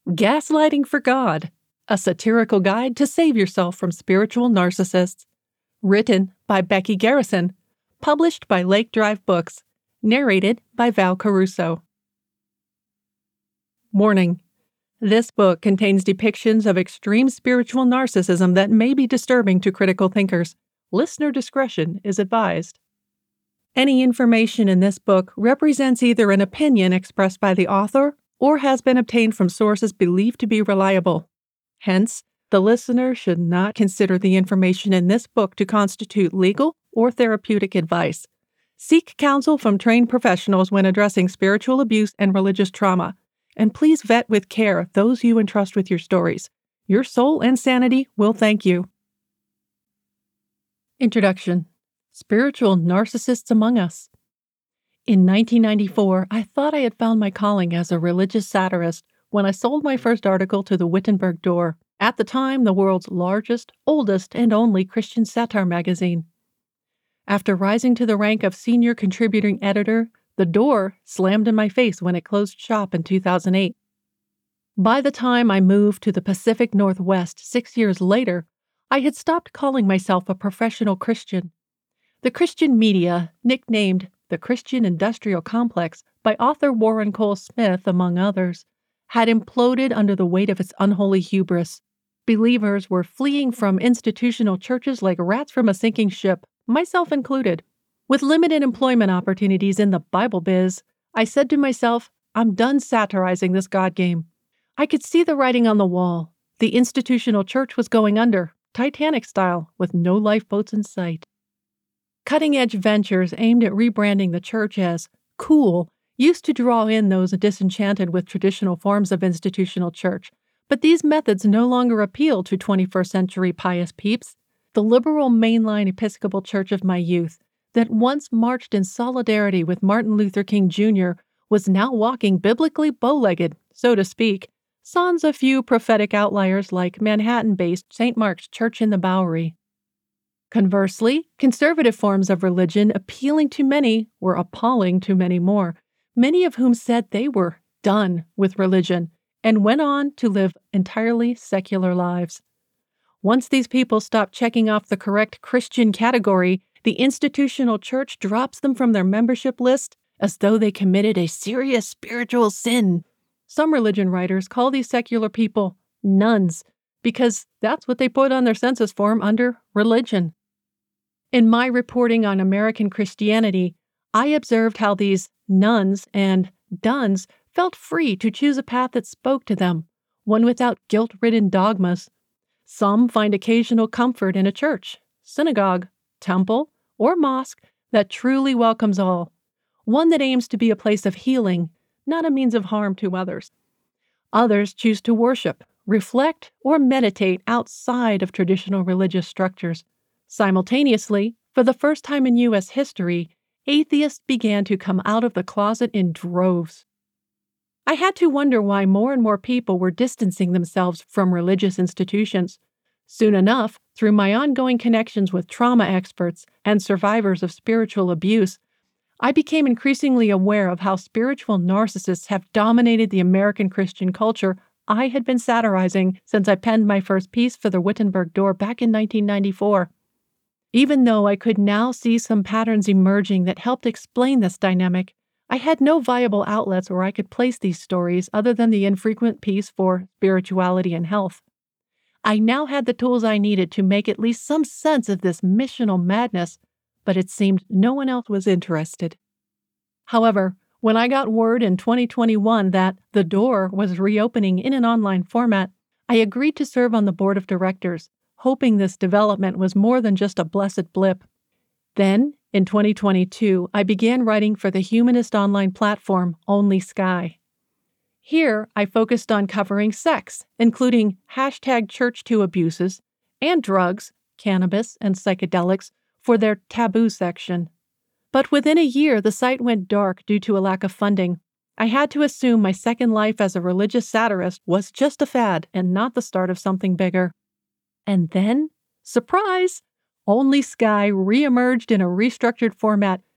Gaslighting for God, a satirical guide to save yourself from spiritual narcissists. Written by Becky Garrison. Published by Lake Drive Books. Narrated by Val Caruso. Warning. This book contains depictions of extreme spiritual narcissism that may be disturbing to critical thinkers. Listener discretion is advised. Any information in this book represents either an opinion expressed by the author or has been obtained from sources believed to be reliable. Hence, the listener should not consider the information in this book to constitute legal or therapeutic advice. Seek counsel from trained professionals when addressing spiritual abuse and religious trauma, and please vet with care those you entrust with your stories. Your soul and sanity will thank you. Introduction. Spiritual narcissists among us. In 1994, I thought I had found my calling as a religious satirist when I sold my first article to the Wittenberg Door, at the time the world's largest, oldest, and only Christian satire magazine. After rising to the rank of senior contributing editor, the Door slammed in my face when it closed shop in 2008. By the time I moved to the Pacific Northwest 6 years later, I had stopped calling myself a professional Christian. The Christian media, nicknamed the Christian Industrial Complex by author Warren Cole Smith, among others, had imploded under the weight of its unholy hubris. Believers were fleeing from institutional churches like rats from a sinking ship, myself included. With limited employment opportunities in the Bible biz, I said to myself, I'm done satirizing this God game. I could see the writing on the wall. The institutional church was going under, Titanic style, with no lifeboats in sight. Cutting-edge ventures aimed at rebranding the church as cool used to draw in those disenchanted with traditional forms of institutional church, but these methods no longer appeal to 21st century pious peeps. The liberal mainline Episcopal Church of my youth, that once marched in solidarity with Martin Luther King Jr., was now walking biblically bow-legged, so to speak, sans a few prophetic outliers like Manhattan-based St. Mark's Church in the Bowery. Conversely, conservative forms of religion appealing to many were appalling to many more, many of whom said they were done with religion and went on to live entirely secular lives. Once these people stop checking off the correct Christian category, the institutional church drops them from their membership list as though they committed a serious spiritual sin. Some religion writers call these secular people nuns because that's what they put on their census form under religion. In my reporting on American Christianity, I observed how these nuns and duns felt free to choose a path that spoke to them, one without guilt-ridden dogmas. Some find occasional comfort in a church, synagogue, temple, or mosque that truly welcomes all, one that aims to be a place of healing, not a means of harm to others. Others choose to worship, reflect, or meditate outside of traditional religious structures. Simultaneously, for the first time in U.S. history, atheists began to come out of the closet in droves. I had to wonder why more and more people were distancing themselves from religious institutions. Soon enough, through my ongoing connections with trauma experts and survivors of spiritual abuse, I became increasingly aware of how spiritual narcissists have dominated the American Christian culture I had been satirizing since I penned my first piece for the Wittenberg Door back in 1994. Even though I could now see some patterns emerging that helped explain this dynamic, I had no viable outlets where I could place these stories other than the infrequent piece for Spirituality and Health. I now had the tools I needed to make at least some sense of this missional madness, but it seemed no one else was interested. However, when I got word in 2021 that The Door was reopening in an online format, I agreed to serve on the board of directors, hoping this development was more than just a blessed blip. Then, in 2022, I began writing for the humanist online platform Only Sky. Here, I focused on covering sex, including #Church2 abuses, and drugs, cannabis, and psychedelics for their taboo section. But within a year, the site went dark due to a lack of funding. I had to assume my second life as a religious satirist was just a fad and not the start of something bigger. And then, surprise, Only Sky reemerged in a restructured format